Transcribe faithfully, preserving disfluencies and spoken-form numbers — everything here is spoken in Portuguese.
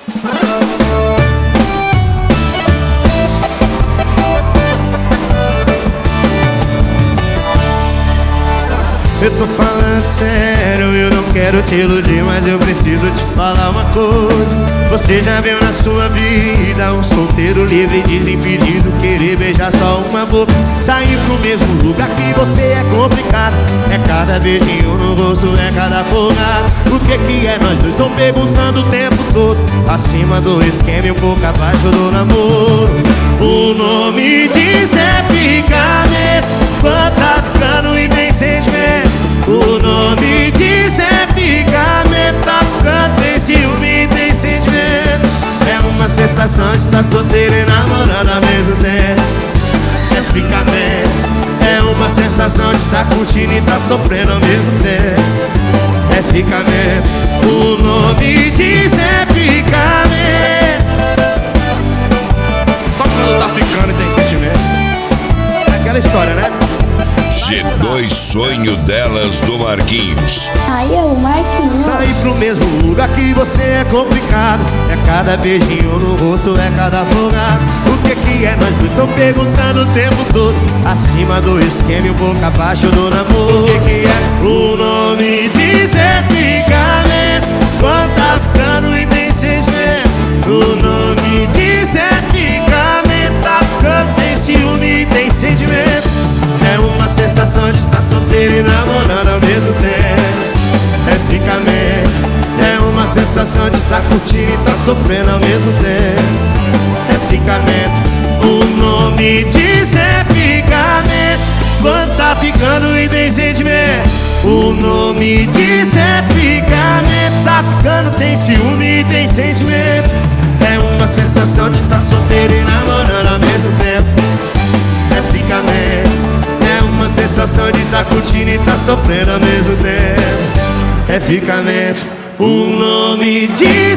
Eu tô falando sério, eu não quero te iludir, mas eu preciso te falar uma coisa. Você já viu na sua vida um solteiro livre e desimpedido querer beijar só uma boca? Sair pro mesmo lugar que você é complicado. É cada beijinho no rosto, é cada folgado. O que que é nós dois? Tô perguntando o tempo todo. Acima do esquema e um pouco abaixo do namoro. O nome disso é ficamento. Quando tá ficando e tem sentimento. O nome disso é ficamento. Tá ficando, tem ciúme e tem sentimento. É uma sensação de estar solteiro e namorando ao mesmo tempo. É ficamento. É uma sensação de estar curtindo e estar sofrendo ao mesmo tempo. É ficamento. O nome disso é ficamento. Só quando tá ficando e tem sentimento. Aquela história, né? G dois Sonho Delas do Marquinhos. Ai, é o Marquinhos. Sair pro mesmo lugar que você é complicado. É cada beijinho no rosto, é cada folgado. O que que é nós dois? Tô perguntando o tempo todo. Acima do esquema e um pouco abaixo do namoro. O que que é? O nome disso é ficamento. Quando tá ficando e tem sentimento. O nome disso é ficamento. Tá ficando, tem ciúme e tem sentimento. É uma sensação de estar solteiro e namorando ao mesmo tempo. É ficamento. É uma sensação de estar curtindo e estar sofrendo ao mesmo tempo. É ficamento. O nome disso é ficamento. Quando tá ficando e tem sentimento. O nome disso é ficamento. Tá ficando, tem ciúme e tem sentimento. É uma sensação de estar solteiro e namorando ao mesmo tempo. É ficamento. É uma sensação de estar curtindo e estar sofrendo ao mesmo tempo. É ficamento. O nome de